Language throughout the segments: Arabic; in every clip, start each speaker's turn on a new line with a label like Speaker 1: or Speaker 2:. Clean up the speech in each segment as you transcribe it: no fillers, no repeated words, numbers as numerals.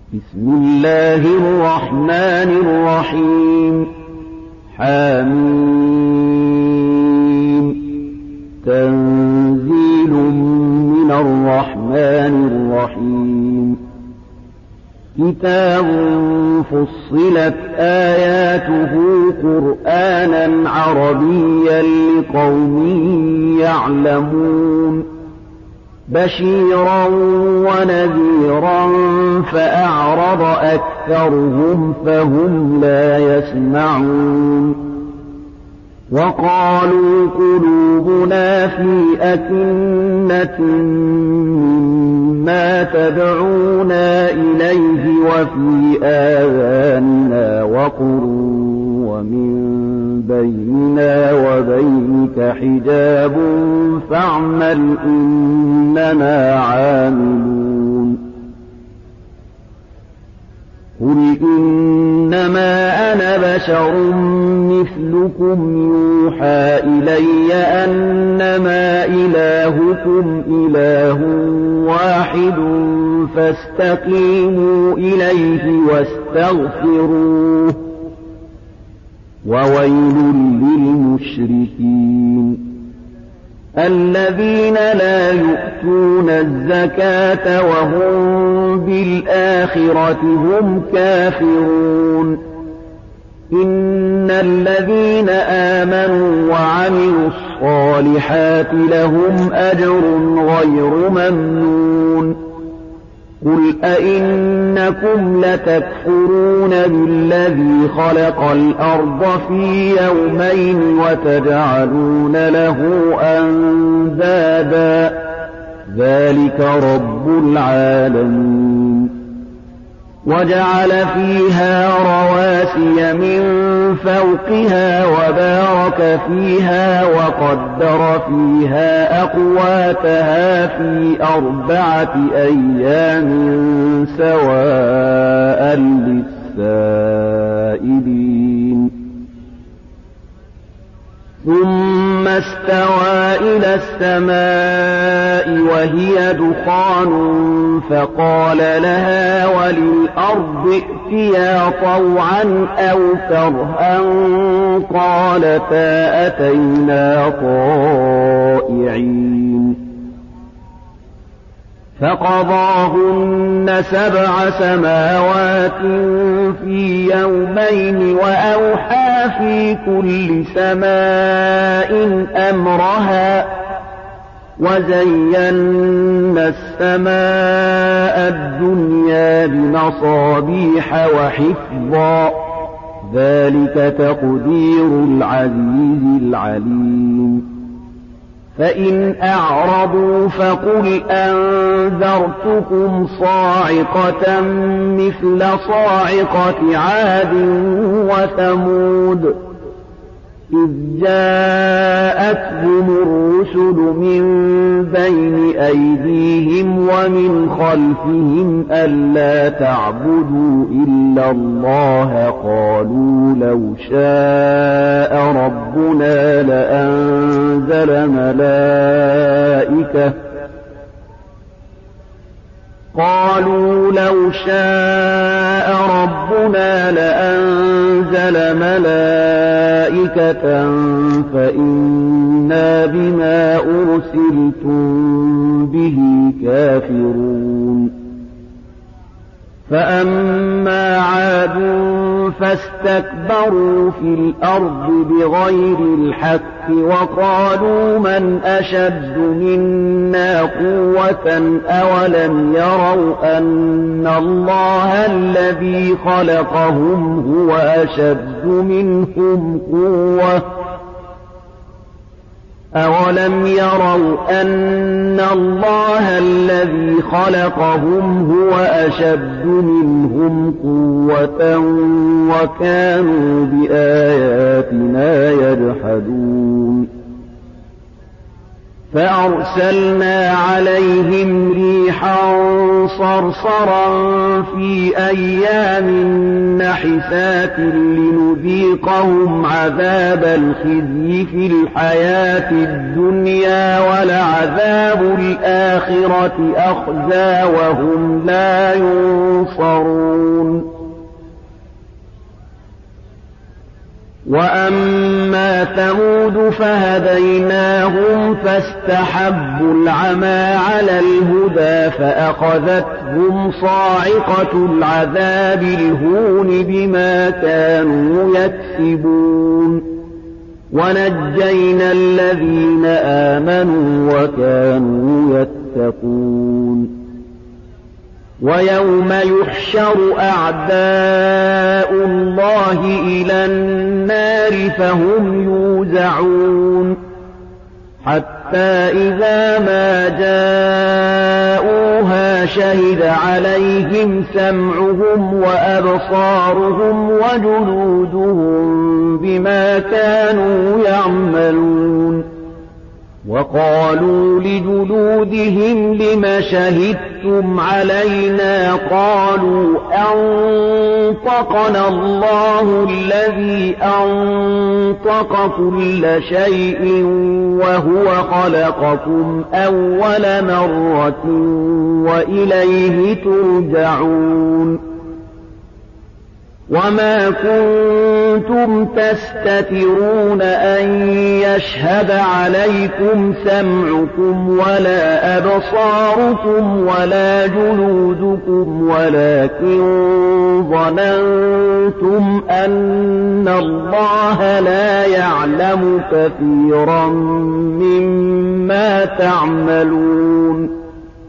Speaker 1: بسم الله الرحمن الرحيم حميم تنزيل من الرحمن الرحيم كتاب فصلت آياته قرآنا عربيا لقوم يعلمون بشيرا ونذيرا فأعرض أكثرهم فهم لا يسمعون وقالوا قلوبنا في أكنة مما تدعونا إليه وفي آذاننا وقر ومن بيننا وبينك حجاب فاعمل إننا عاملون قل إنما أنا بشر مثلكم يوحى إلي أنما إلهكم إله واحد فاستقيموا إليه واستغفروه وويل للمشركين الذين لا يؤتون الزكاة وهم بالآخرة هم كافرون إن الذين آمنوا وعملوا الصالحات لهم أجر غير ممنون قل أئنكم لتكفرون بالذي خلق الأرض في يومين وتجعلون له أندادا ذلك رب العالمين وجعل فيها رواسي من فوقها وبارك فيها وقدر فيها أقواتها في 4 أيام سواء للسائلين ثم استوى إلى السماء وهي دخان فقال لها وللأرض ائتيا طوعا أو كرها قالتا أتينا طائعين فقضاهن 7 سماوات في يومين وأوحى في كل سماء أمرها وزينا السماء الدنيا بمصابيح وحفظا ذلك تقدير العزيز العليم فإن أعرضوا فقل أنذرتكم صاعقة مثل صاعقة عاد وثمود إذ جاءتهم الرسل من بين أيديهم ومن خلفهم ألا تعبدوا إلا الله قالوا لو شاء ربنا لأنزل ملائكة فإنا بما أرسلتم به كافرون فأما عاد فاستكبروا في الأرض بغير الحق وقالوا من أشد منا قوة أولم يروا أن الله الذي خلقهم هو أشد منهم قوة أولم يروا أن الله الذي خلقهم هو أشد منهم قوة وكانوا بآياتنا يجحدون فأرسلنا عليهم ريحا صرصرا في أيام نحسات لنذيقهم عذاب الخزي في الحياة الدنيا ولعذاب الآخرة أخزى وهم لا ينصرون وأما ثمود فهديناهم فاستحبوا العمى على الهدى فأخذتهم صاعقة العذاب الهون بما كانوا يكسبون ونجينا الذين آمنوا وكانوا يتقون ويوم يحشر أعداء الله إلى النار فهم يوزعون حتى إذا ما جاءوها شهد عليهم سمعهم وأبصارهم وجلودهم بما كانوا يعملون وقالوا لجلودهم لم شهدتم علينا قالوا أنطقنا الله الذي أنطق كل شيء وهو خلقكم أول مرة وإليه ترجعون وما كنتم تستترون أن يشهد عليكم سمعكم ولا أبصاركم ولا جلودكم ولكن ظننتم أن الله لا يعلم كثيرا مما تعملون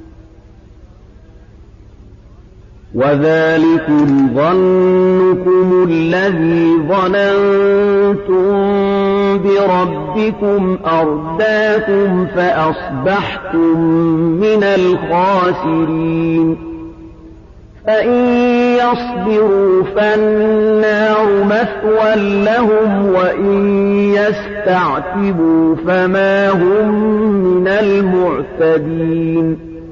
Speaker 1: وذلكم ظنكم الذي ظننتم بربكم أرداكم فأصبحتم من الخاسرين فإن يصبروا فالنار مثوى لهم وإن يستعتبوا فما هم من المعتدين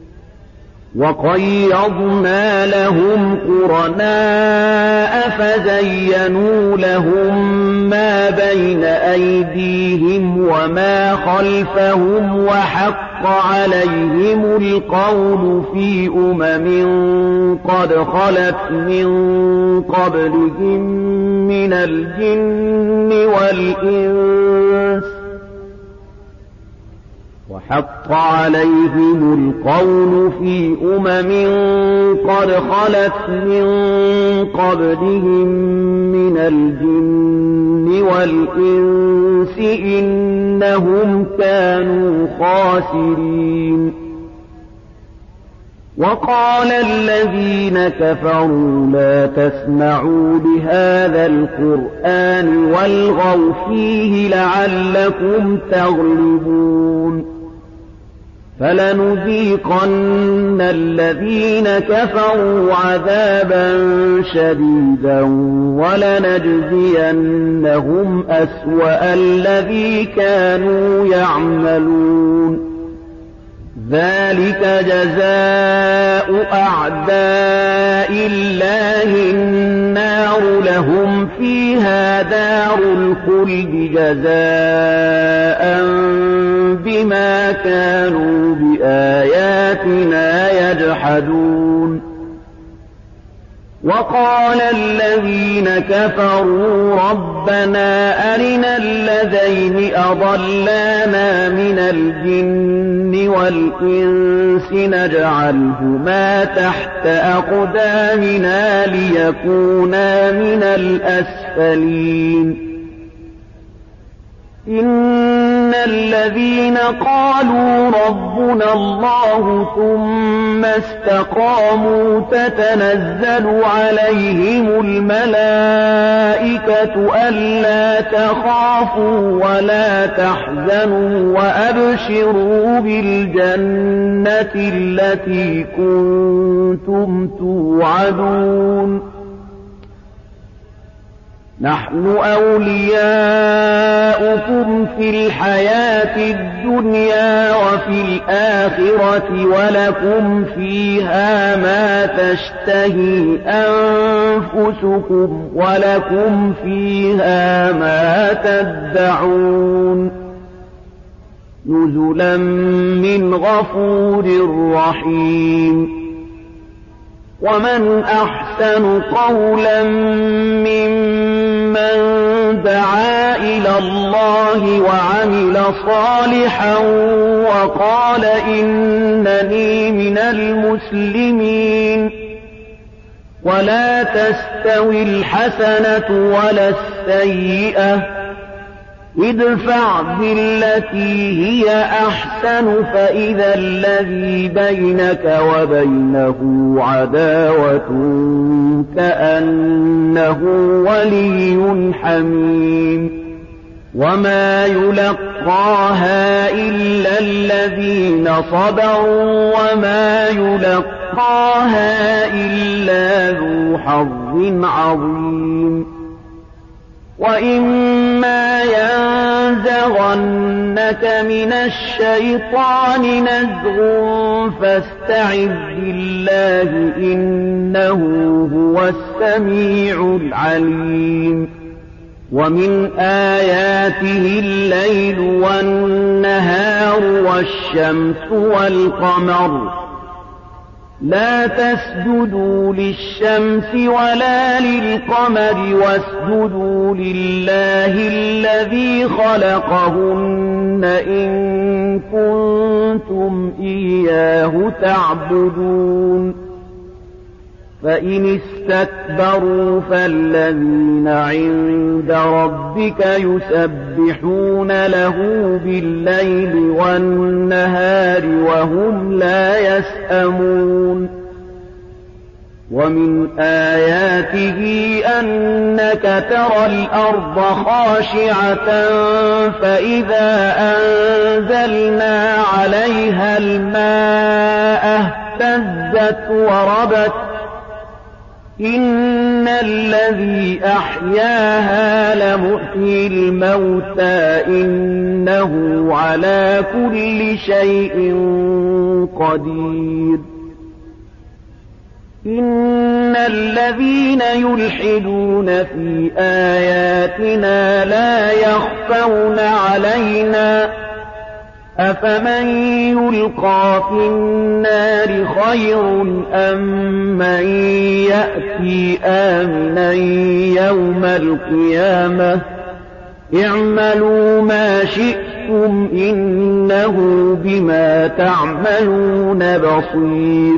Speaker 1: وقيضنا لهم قرناء فزينوا لهم ما بين أيديهم وما خلفهم وحق عليهم القول في قد خلت من قبلهم من الجن والإنس وحق عليهم القول في قد خلت من قبلهم من الجن والإنس إنهم كانوا خاسرين وقال الذين كفروا لا تسمعوا لهذا القرآن والغوا فيه لعلكم تغلبون فلنذيقن الذين كفروا عذابا شديدا ولنجزينهم أسوأ الذي كانوا يعملون ذلك جزاء أعداء الله النار لهم فيها دار الخلد جزاء بما كانوا بآياتنا يجحدون وقال الذين كفروا ربنا أرنا الذين أضلانا من الجن والإنس نجعلهما تحت أقدامنا ليكونا من الأسفلين إن الذين قالوا ربنا الله ثم استقاموا تتنزل عليهم الملائكة ألا تخافوا ولا تحزنوا وأبشروا بالجنة التي كنتم توعدون نحن أولياؤكم في الحياة الدنيا وفي الآخرة ولكم فيها ما تشتهي أنفسكم ولكم فيها ما تدعون نزلا من غفور رحيم ومن أحسن قولا ممن دعا إلى الله وعمل صالحا وقال إنني من المسلمين. ولا تستوي الحسنة ولا السيئة، ادفع بالتي هي أحسن فإذا الذي بينك وبينه عداوة كأنه ولي حميم. وما يلقاها إلا الذين صبروا وما يلقاها إلا ذو حظ عظيم. وإما ينزغنك من الشيطان نزغ فاستعذ بالله إنه هو السميع العليم. ومن آياته الليل والنهار والشمس والقمر، لا تسجدوا للشمس ولا للقمر واسجدوا لله الذي خلقهن إن كنتم إياه تعبدون. فإن استكبروا فالذين عند ربك يسبحون له بالليل والنهار وهم لا يسأمون. ومن آياته أنك ترى الأرض خاشعة فإذا أنزلنا عليها الماء اهتزت وربت. إن الذي أحياها لمحيي الموتى إنه على كل شيء قدير. إن الذين يلحدون في آياتنا لا يخفون علينا أفمن يلقى في النار خير أم من يأتي آمنا يوم القيامة اعملوا ما شئتم إنه بما تعملون بصير.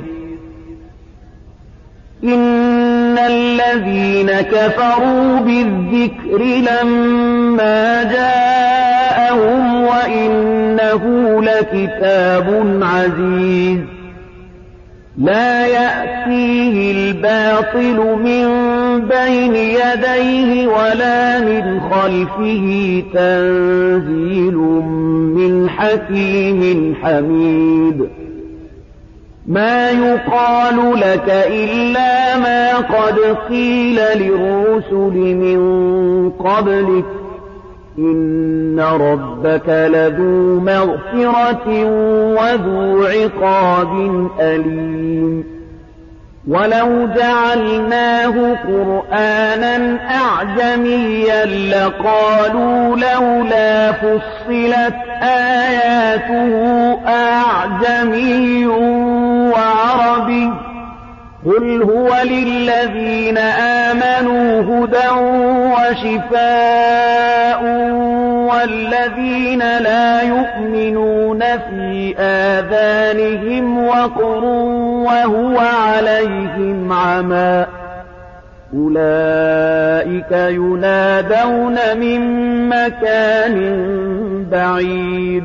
Speaker 1: إن الذين كفروا بالذكر لما جاءهم وإنه لكتاب عزيز لا يأتيه الباطل من بين يديه ولا من خلفه تنزيل من حكيم حميد. ما يقال لك إلا ما قد قيل للرسل من قبلك إن ربك لذو مغفرة وذو عقاب أليم. ولو جعلناه قرآنا أعجميا لقالوا لولا فصلت آياته أعجمي وعربي قل هو للذين آمنوا هدى وشفاء والذين لا يؤمنون في آذانهم وقر وهو عليهم عمى أولئك ينادون من مكان بعيد.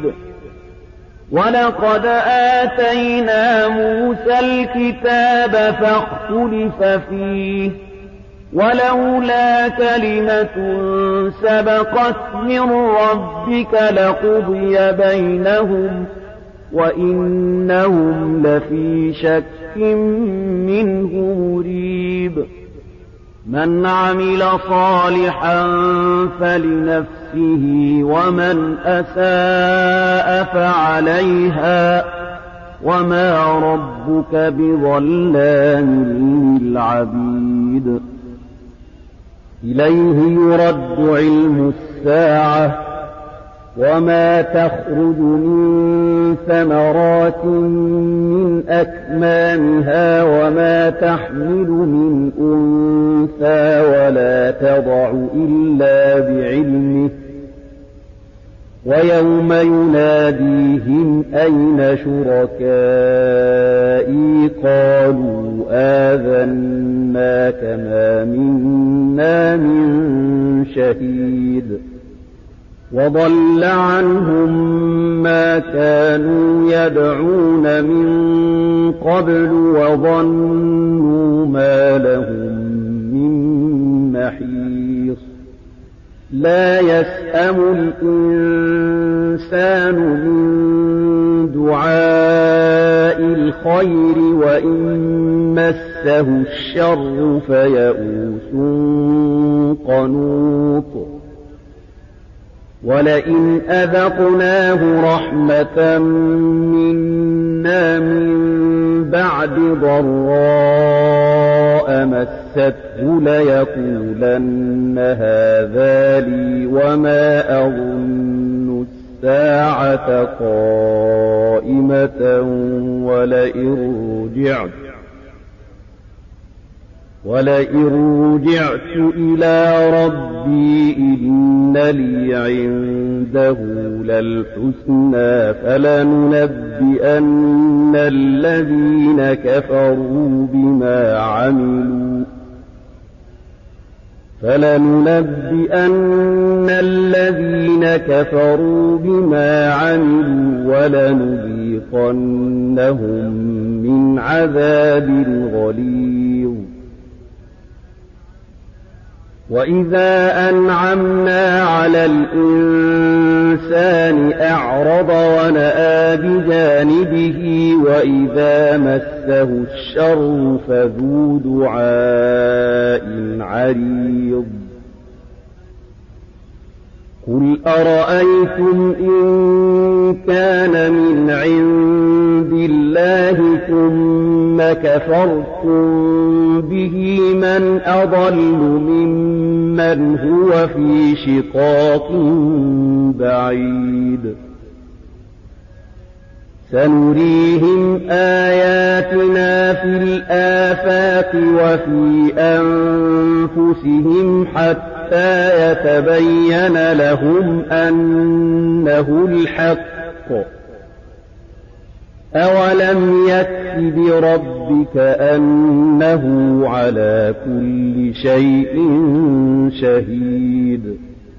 Speaker 1: ولقد آتينا موسى الكتاب فاختلف فيه ولولا كلمة سبقت من ربك لقضي بينهم وإنهم لفي شك منه مريب. من عمل صالحا فلنفسه ومن أساء فعليها وما ربك بظلام للعبيد. إليه يرد علم الساعة وما تخرج من ثمرات من أكمامها وما تحمل من أنثى ولا تضع إلا بعلمه ويوم يناديهم أين شركائي قالوا آذناك ما منا من شهيد وضل عنهم ما كانوا يدعون من قبل وظنوا ما لهم من محيص لا يسأم الإنسان من دعاء الخير وإن مسه الشر فيئوس قنوط ولئن أذقناه رحمة منا من بعد ضراء مسته ليقولن هذا لي وما أظن الساعة قائمة ولئن رجعت إلى ربي إن لي عنده للحسنى فلننبئن الذين كفروا بما عملوا ولنذيقنهم من عذاب غليظ وإذا أنعمنا على الإنسان أعرض ونأى بجانبه وإذا مسه الشر فذو دعاء عريض قل أرأيتم إن كان من عند الله ثم كفرتم به من أضل ممن هو في شقاق بعيد سنريهم آياتنا في الآفاق وفي أنفسهم حتى يتبين لهم أنه الحق أولم يكف بربك أنه على كل شيء شهيد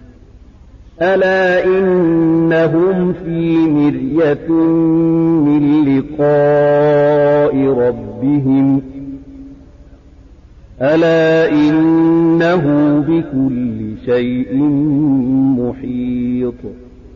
Speaker 1: ألا إنهم في مرية من لقاء ربهم ألا إنه بكل شيء محيط